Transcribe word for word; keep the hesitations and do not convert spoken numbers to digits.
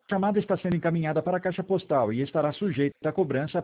chamada está sendo encaminhada para a caixa postal e estará sujeita à cobrança